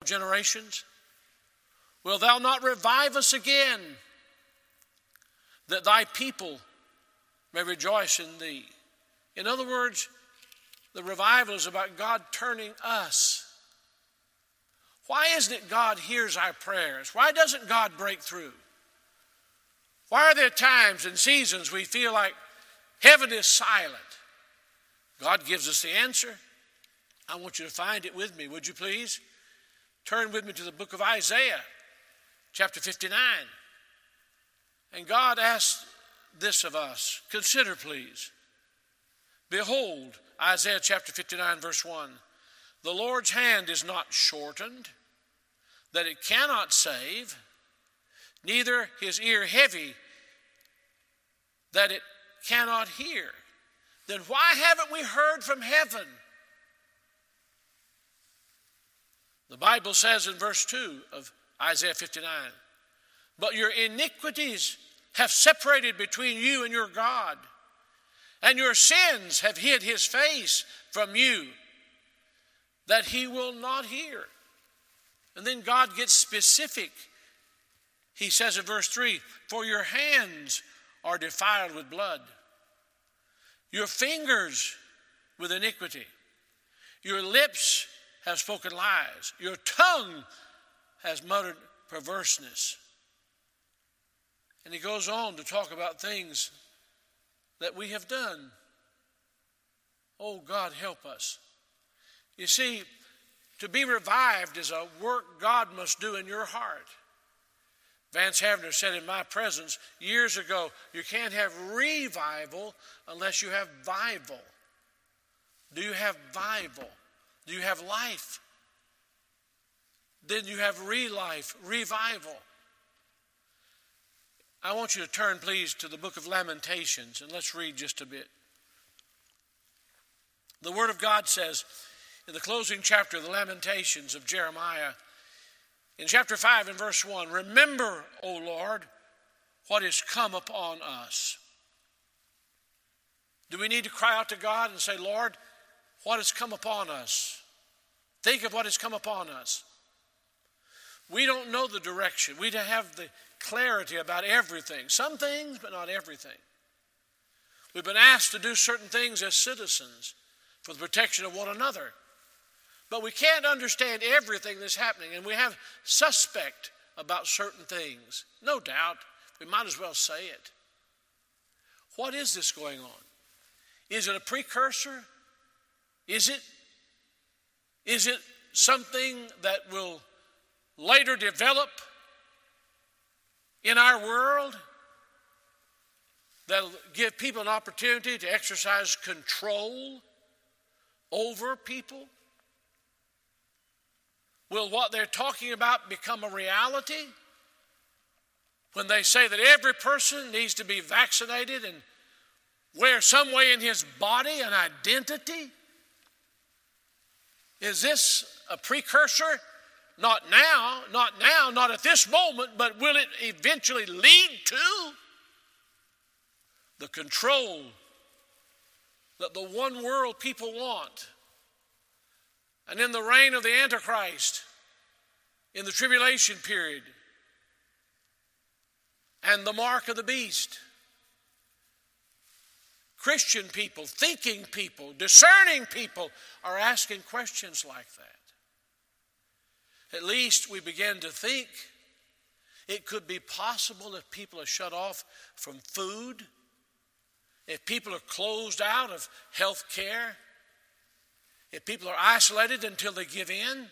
generations? Wilt thou not revive us again, that thy people may rejoice in thee? In other words, the revival is about God turning us. Why isn't it God hears our prayers? Why doesn't God break through? Why are there times and seasons we feel like heaven is silent? God gives us the answer. I want you to find it with me, would you please? Turn with me to the book of Isaiah, chapter 59. And God asks this of us. Consider, please. Behold, Isaiah chapter 59, verse 1. The Lord's hand is not shortened, that it cannot save, neither his ear heavy, that it cannot hear. Then why haven't we heard from heaven? The Bible says in verse 2 of Isaiah 59, but your iniquities have separated between you and your God, and your sins have hid his face from you, that he will not hear. And then God gets specific. He says in verse 3, for your hands are defiled with blood, your fingers with iniquity, your lips have spoken lies, your tongue has muttered perverseness. And he goes on to talk about things that we have done. Oh, God, help us. You see, to be revived is a work God must do in your heart. Vance Havner said in my presence years ago, you can't have revival unless you have vival. Do you have vival? Do you have life? Then you have re-life, revival. I want you to turn, please, to the book of Lamentations, and let's read just a bit. The Word of God says in the closing chapter of the Lamentations of Jeremiah, in chapter 5 and verse 1, remember, O Lord, what is come upon us. Do we need to cry out to God and say, Lord, what has come upon us? Think of what has come upon us. We don't know the direction. We don't have the clarity about everything. Some things, but not everything. We've been asked to do certain things as citizens for the protection of one another. But we can't understand everything that's happening, and we have suspect about certain things. No doubt, we might as well say it. What is this going on? Is it a precursor? Is it something that will later develop in our world that'll give people an opportunity to exercise control over people? Will what they're talking about become a reality? When they say that every person needs to be vaccinated and wear some way in his body an identity? Is this a precursor? Not now, not at this moment, but will it eventually lead to the control that the one world people want? And in the reign of the Antichrist, in the tribulation period, and the mark of the beast, Christian people, thinking people, discerning people are asking questions like that. At least we begin to think it could be possible if people are shut off from food, if people are closed out of health care, if people are isolated until they give in.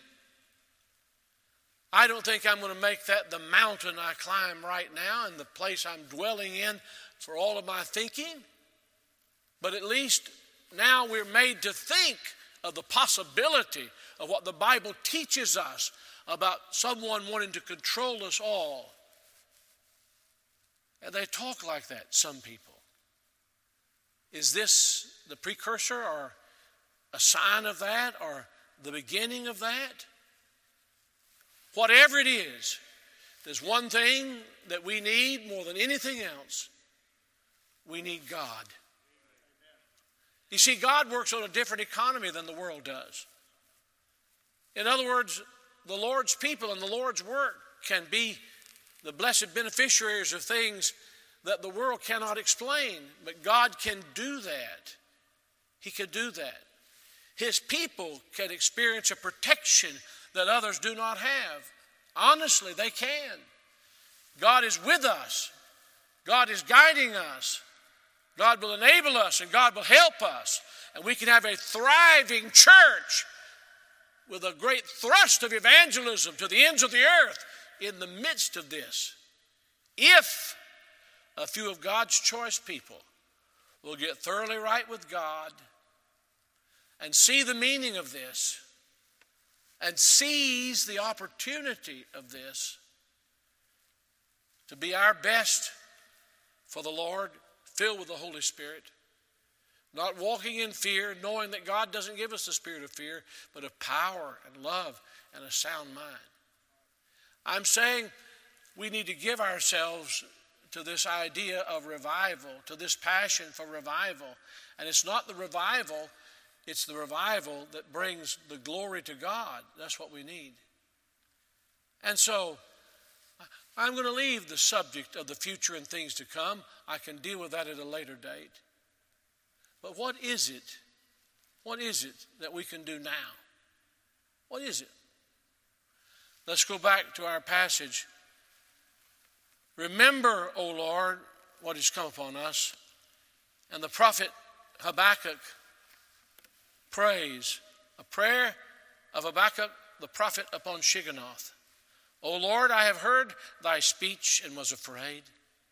I don't think I'm going to make that the mountain I climb right now and the place I'm dwelling in for all of my thinking. But at least now we're made to think of the possibility of what the Bible teaches us about someone wanting to control us all. And they talk like that, some people. Is this the precursor or a sign of that or the beginning of that? Whatever it is, there's one thing that we need more than anything else. We need God. You see, God works on a different economy than the world does. In other words, the Lord's people and the Lord's work can be the blessed beneficiaries of things that the world cannot explain. But God can do that. He can do that. His people can experience a protection that others do not have. Honestly, they can. God is with us. God is guiding us. God will enable us and God will help us. And we can have a thriving church with a great thrust of evangelism to the ends of the earth in the midst of this. If a few of God's choice people will get thoroughly right with God and see the meaning of this and seize the opportunity of this to be our best for the Lord, filled with the Holy Spirit, not walking in fear, knowing that God doesn't give us the spirit of fear, but of power and love and a sound mind. I'm saying we need to give ourselves to this idea of revival, to this passion for revival. And it's not the revival, it's the revival that brings the glory to God. That's what we need. And so I'm going to leave the subject of the future and things to come. I can deal with that at a later date. But what is it? What is it that we can do now? What is it? Let's go back to our passage. Remember, O Lord, what has come upon us. And the prophet Habakkuk prays, a prayer of Habakkuk, the prophet upon Shigionoth. O Lord, I have heard thy speech and was afraid.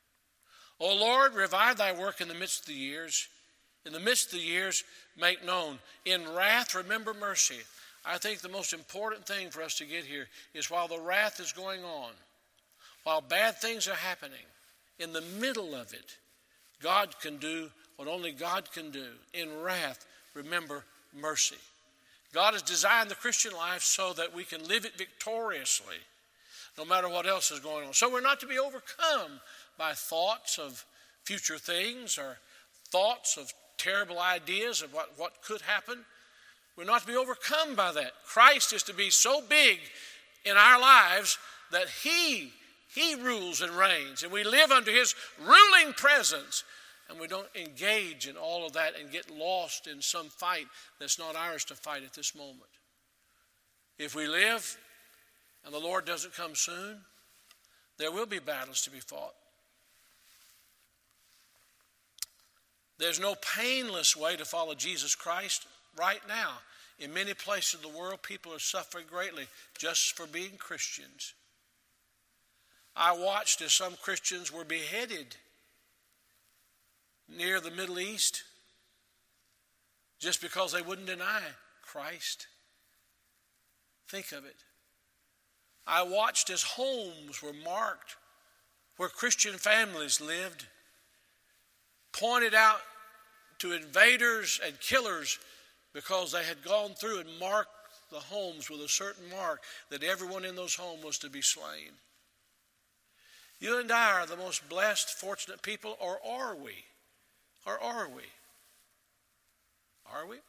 O Lord, revive thy work in the midst of the years. In the midst of the years, make known. In wrath, remember mercy. I think the most important thing for us to get here is while the wrath is going on, while bad things are happening, in the middle of it, God can do what only God can do. In wrath, remember mercy. God has designed the Christian life so that we can live it victoriously, no matter what else is going on. So we're not to be overcome by thoughts of future things or thoughts of terrible ideas of what could happen. We're not to be overcome by that. Christ is to be so big in our lives that He rules and reigns, and we live under His ruling presence, and we don't engage in all of that and get lost in some fight that's not ours to fight at this moment. If we live and the Lord doesn't come soon, there will be battles to be fought. There's no painless way to follow Jesus Christ right now. In many places of the world, people are suffering greatly just for being Christians. I watched as some Christians were beheaded near the Middle East just because they wouldn't deny Christ. Think of it. I watched as homes were marked where Christian families lived, pointed out to invaders and killers because they had gone through and marked the homes with a certain mark that everyone in those homes was to be slain. You and I are the most blessed, fortunate people, or are we? Or are we? Are we?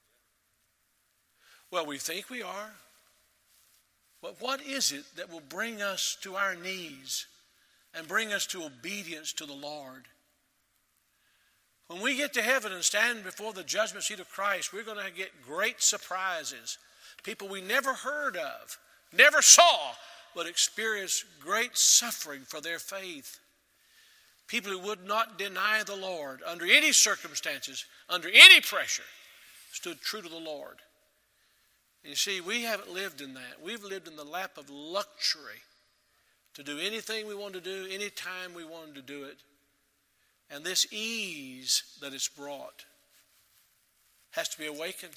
Well, we think we are. But what is it that will bring us to our knees and bring us to obedience to the Lord? When we get to heaven and stand before the judgment seat of Christ, we're going to get great surprises. People we never heard of, never saw, but experienced great suffering for their faith. People who would not deny the Lord under any circumstances, under any pressure, stood true to the Lord. You see, we haven't lived in that. We've lived in the lap of luxury to do anything we want to do, anytime we wanted to do it. And this ease that it's brought has to be awakened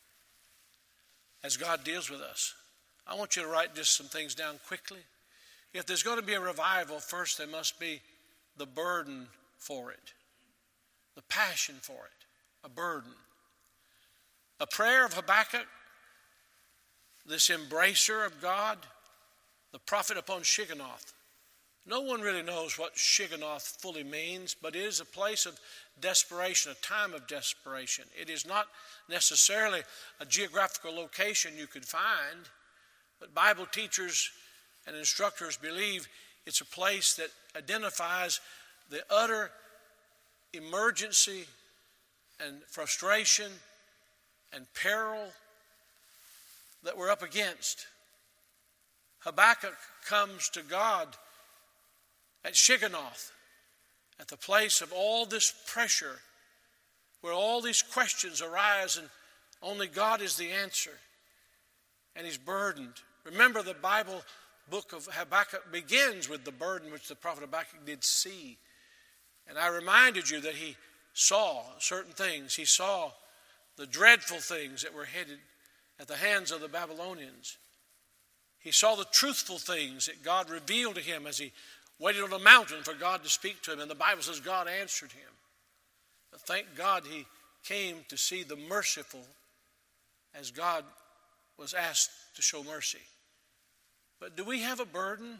as God deals with us. I want you to write just some things down quickly. If there's going to be a revival, first there must be the burden for it, the passion for it, a burden. A prayer of Habakkuk, this embracer of God, the prophet upon Shigionoth. No one really knows what Shigionoth fully means, but it is a place of desperation, a time of desperation. It is not necessarily a geographical location you could find, But Bible teachers and instructors believe it's a place that identifies the utter emergency and frustration and peril that we're up against. Habakkuk comes to God at Shigionoth, at the place of all this pressure, where all these questions arise and only God is the answer. And he's burdened. Remember, the Bible book of Habakkuk begins with the burden which the prophet Habakkuk did see. And I reminded you that he saw certain things. He saw the dreadful things that were headed at the hands of the Babylonians. He saw the truthful things that God revealed to him as he waited on a mountain for God to speak to him. And the Bible says God answered him. But thank God he came to see the merciful as God was asked to show mercy. But do we have a burden?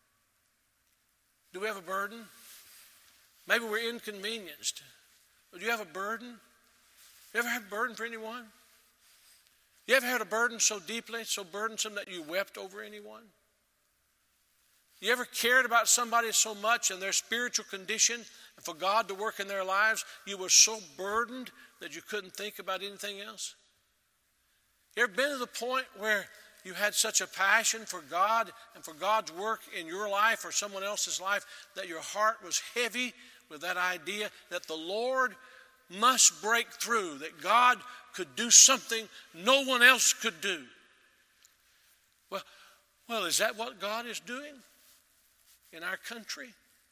Do we have a burden? Maybe we're inconvenienced. But do you have a burden? You ever had a burden for anyone? You ever had a burden so deeply, so burdensome that you wept over anyone? You ever cared about somebody so much and their spiritual condition and for God to work in their lives, you were so burdened that you couldn't think about anything else? You ever been to the point where you had such a passion for God and for God's work in your life or someone else's life that your heart was heavy with that idea that the Lord must break through, that God could do something no one else could do? Well, is that what God is doing in our country?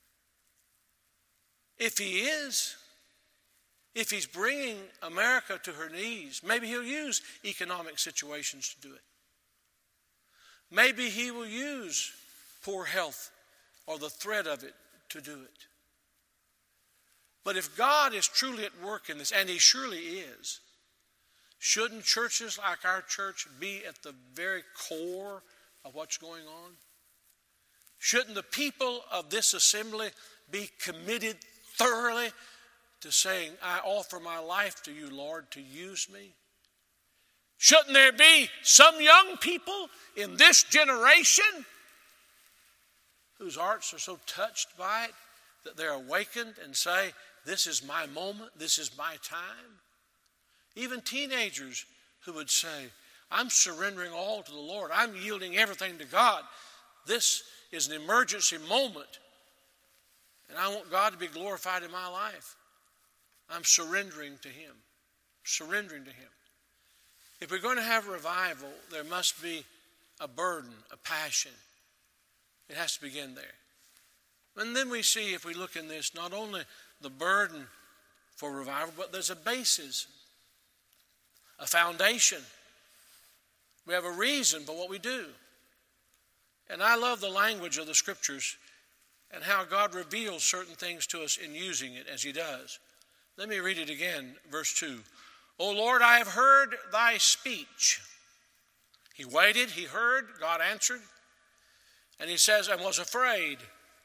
If he is, if he's bringing America to her knees, maybe he'll use economic situations to do it. Maybe he will use poor health or the threat of it to do it. But if God is truly at work in this, and he surely is, shouldn't churches like our church be at the very core of what's going on? Shouldn't the people of this assembly be committed thoroughly to saying, I offer my life to you, Lord, to use me? Shouldn't there be some young people in this generation whose hearts are so touched by it that they're awakened and say, this is my moment, this is my time? Even teenagers who would say, I'm surrendering all to the Lord. I'm yielding everything to God. This is an emergency moment, and I want God to be glorified in my life. I'm surrendering to him. Surrendering to him. If we're going to have revival, there must be a burden, a passion. It has to begin there. And then we see, if we look in this, not only the burden for revival, but there's a basis, a foundation. We have a reason for what we do. And I love the language of the scriptures and how God reveals certain things to us in using it as he does. Let me read it again, verse 2. O Lord, I have heard thy speech. He waited, he heard, God answered. And he says, and was afraid.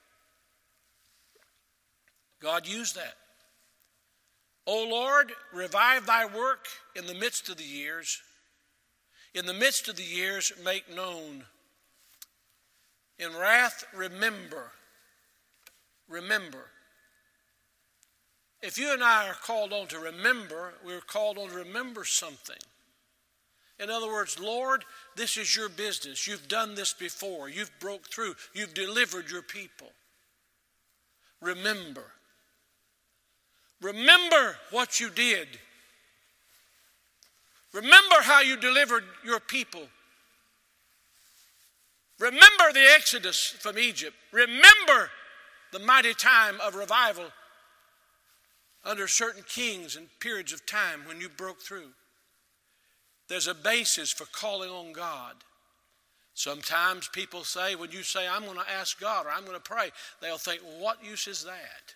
God used that. O Lord, revive thy work in the midst of the years. In the midst of the years, make known. In wrath, remember. Remember. If you and I are called on to remember, we're called on to remember something. In other words, Lord, this is your business. You've done this before. You've broke through. You've delivered your people. Remember. Remember what you did. Remember how you delivered your people. Remember the Exodus from Egypt. Remember the mighty time of revival under certain kings and periods of time when you broke through. There's a basis for calling on God. Sometimes people say, when you say, I'm going to ask God or I'm going to pray, they'll think, well, what use is that?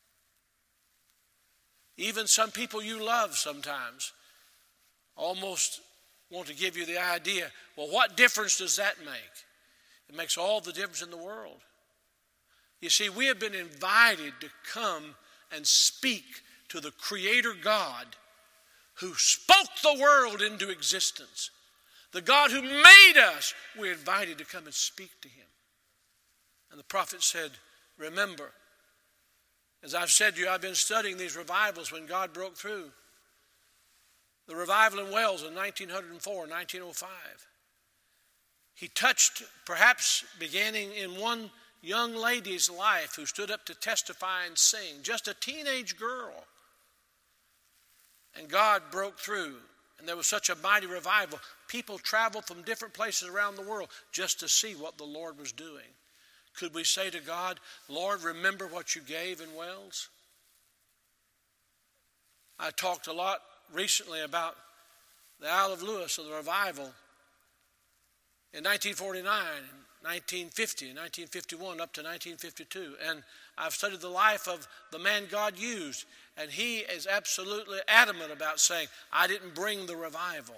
Even some people you love sometimes almost want to give you the idea, well, what difference does that make? It makes all the difference in the world. You see, we have been invited to come and speak to the Creator God who spoke the world into existence. the God who made us, we're invited to come and speak to him. And the prophet said, remember, as I've said to you, I've been studying these revivals when God broke through. The revival in Wales in 1904, 1905. He touched, perhaps beginning in one young lady's life who stood up to testify and sing, just a teenage girl. And God broke through, and there was such a mighty revival. People traveled from different places around the world just to see what the Lord was doing. Could we say to God, Lord, remember what you gave in Wales? I talked a lot recently about the Isle of Lewis and the revival in 1949, 1950, 1951, up to 1952. And I've studied the life of the man God used, and he is absolutely adamant about saying, I didn't bring the revival.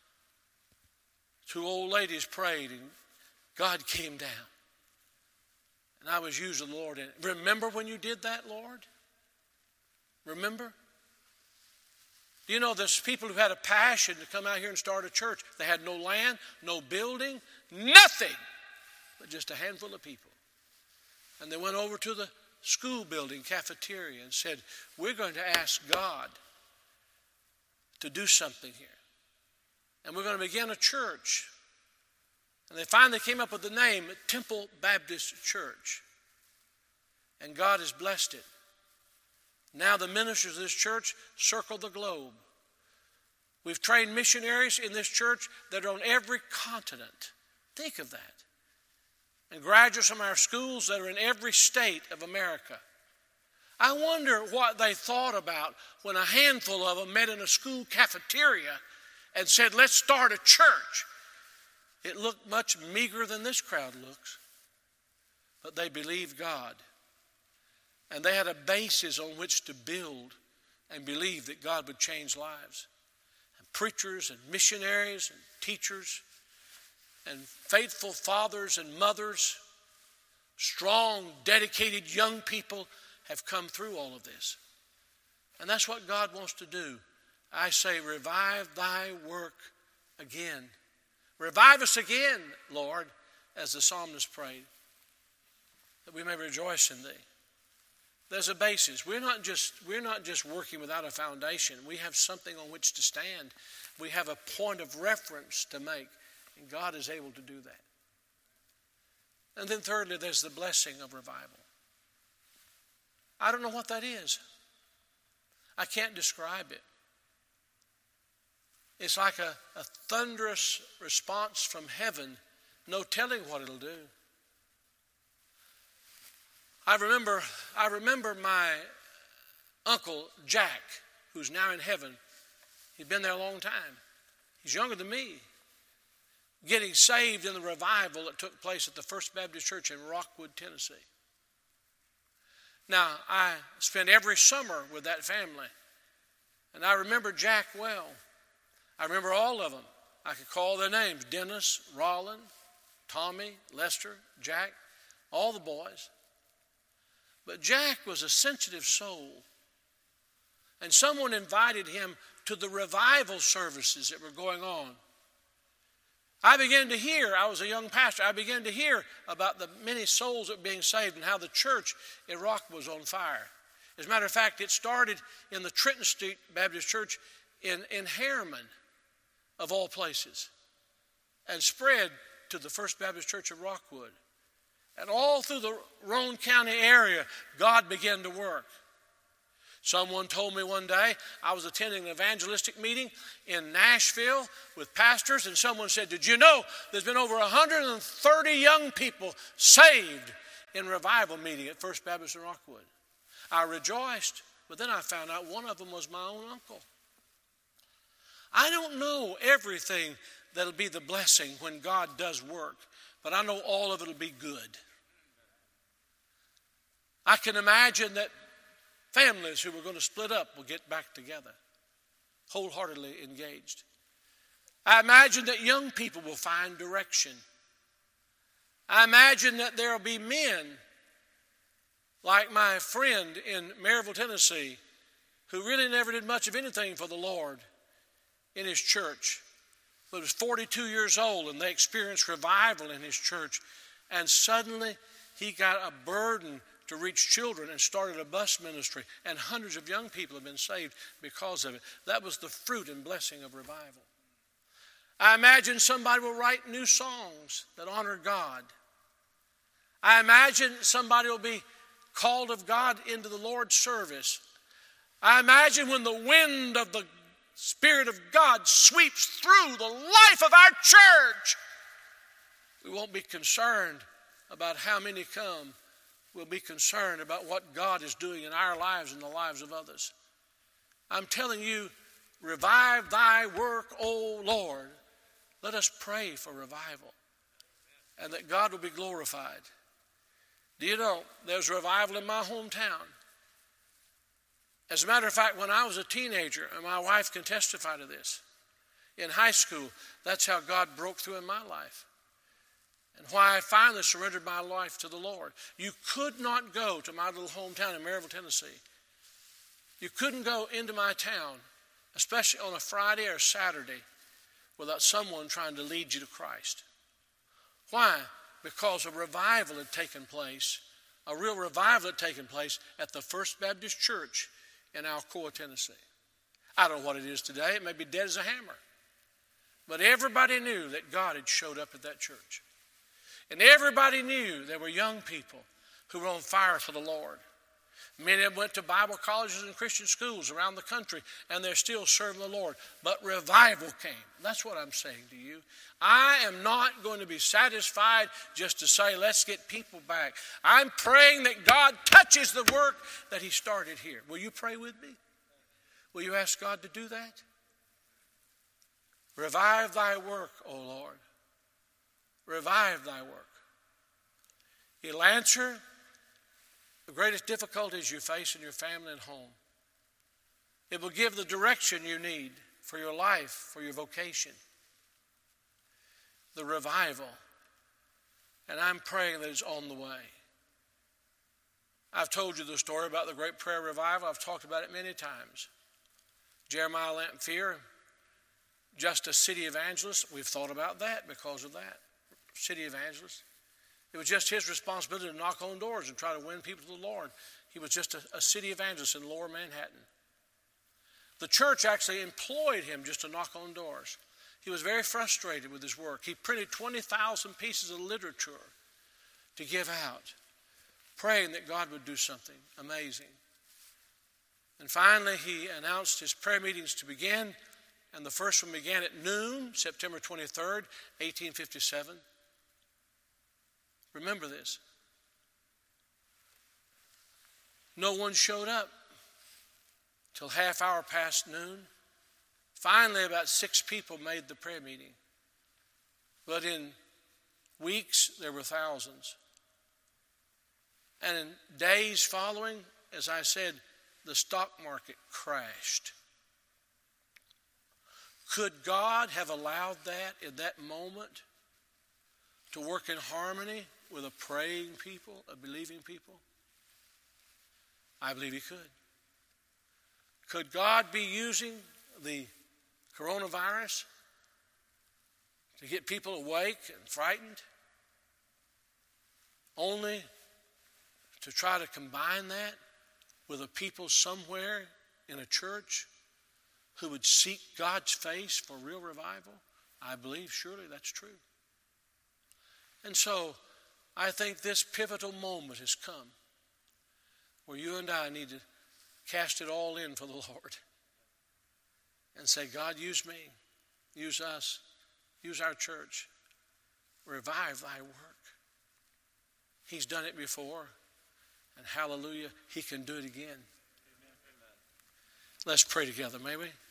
Two old ladies prayed, and God came down. And I was using the Lord in it. Remember when you did that, Lord? Remember? Do you know there's people who had a passion to come out here and start a church? They had no land, no building, nothing, but just a handful of people. And they went over to the school building cafeteria and said, we're going to ask God to do something here. And we're going to begin a church. And they finally came up with the name Temple Baptist Church. And God has blessed it. Now the ministers of this church circle the globe. We've trained missionaries in this church that are on every continent. Think of that. And graduates from our schools that are in every state of America. I wonder what they thought about when a handful of them met in a school cafeteria and said, let's start a church. It looked much meager than this crowd looks. But they believed God. And they had a basis on which to build and believe that God would change lives. And preachers and missionaries and teachers and faithful fathers and mothers, strong, dedicated young people have come through all of this. And that's what God wants to do. I say, revive thy work again. Revive us again, Lord, as the psalmist prayed, that we may rejoice in thee. There's a basis. We're not just working without a foundation. We have something on which to stand. We have a point of reference to make, and God is able to do that. And then thirdly, there's the blessing of revival. I don't know what that is. I can't describe it. It's like a thunderous response from heaven, no telling what it'll do. I remember my uncle Jack, who's now in heaven. He'd been there a long time. He's younger than me. Getting saved in the revival that took place at the First Baptist Church in Rockwood, Tennessee. Now, I spent every summer with that family. And I remember Jack well. I remember all of them. I could call their names. Dennis, Rollin, Tommy, Lester, Jack, all the boys. But Jack was a sensitive soul. And someone invited him to the revival services that were going on. I began to hear, I was a young pastor, I began to hear about the many souls that were being saved and how the church in Rock was on fire. As a matter of fact, it started in the Trenton Street Baptist Church in Harriman, of all places, and spread to the First Baptist Church of Rockwood. And all through the Roane County area, God began to work. Someone told me one day, I was attending an evangelistic meeting in Nashville with pastors, and someone said, did you know there's been over 130 young people saved in revival meeting at First Baptist in Rockwood? I rejoiced, but then I found out one of them was my own uncle. I don't know everything that'll be the blessing when God does work, but I know all of it will be good. I can imagine that families who were going to split up will get back together, wholeheartedly engaged. I imagine that young people will find direction. I imagine that there will be men like my friend in Maryville, Tennessee, who really never did much of anything for the Lord in his church. but was 42 years old, and they experienced revival in his church. And suddenly he got a burden to reach children and started a bus ministry. And hundreds of young people have been saved because of it. That was the fruit and blessing of revival. I imagine somebody will write new songs that honor God. I imagine somebody will be called of God into the Lord's service. I imagine when the wind of the Spirit of God sweeps through the life of our church, we won't be concerned about how many come. We'll be concerned about what God is doing in our lives and the lives of others. I'm telling you, revive thy work, O Lord. Let us pray for revival and that God will be glorified. Do you know, there's revival in my hometown. As a matter of fact, when I was a teenager, and my wife can testify to this, in high school, that's how God broke through in my life. And why I finally surrendered my life to the Lord. You could not go to my little hometown in Maryville, Tennessee. You couldn't go into my town, especially on a Friday or Saturday, without someone trying to lead you to Christ. Why? Because a revival had taken place, a real revival had taken place at the First Baptist Church in Alcoa, Tennessee. I don't know what it is today. It may be dead as a hammer. But everybody knew that God had showed up at that church. And everybody knew there were young people who were on fire for the Lord. Many of them went to Bible colleges and Christian schools around the country, and they're still serving the Lord. But revival came. That's what I'm saying to you. I am not going to be satisfied just to say, let's get people back. I'm praying that God touches the work that he started here. Will you pray with me? Will you ask God to do that? Revive thy work, O Lord. Revive thy work. He'll answer the greatest difficulties you face in your family and home. It will give the direction you need for your life, for your vocation. The revival. And I'm praying that it's on the way. I've told you the story about the great prayer revival. I've talked about it many times. Jeremiah Lamphere, just a city evangelist. We've thought about that because of that. City evangelist. It was just his responsibility to knock on doors and try to win people to the Lord. He was just a city evangelist in Lower Manhattan. The church actually employed him just to knock on doors. He was very frustrated with his work. He printed 20,000 pieces of literature to give out, praying that God would do something amazing. And finally, he announced his prayer meetings to begin, and the first one began at noon, September 23rd, 1857. Remember this. No one showed up till half hour past noon. Finally, about 6 people made the prayer meeting. But in weeks, there were thousands. And in days following, as I said, the stock market crashed. Could God have allowed that in that moment to work in harmony with a praying people, a believing people? I believe he could. Could God be using the coronavirus to get people awake and frightened, only to try to combine that with a people somewhere in a church who would seek God's face for real revival? I believe surely that's true. And so I think this pivotal moment has come where you and I need to cast it all in for the Lord and say, God, use me, use us, use our church. Revive thy work. He's done it before, and hallelujah, he can do it again. Amen. Let's pray together, may we?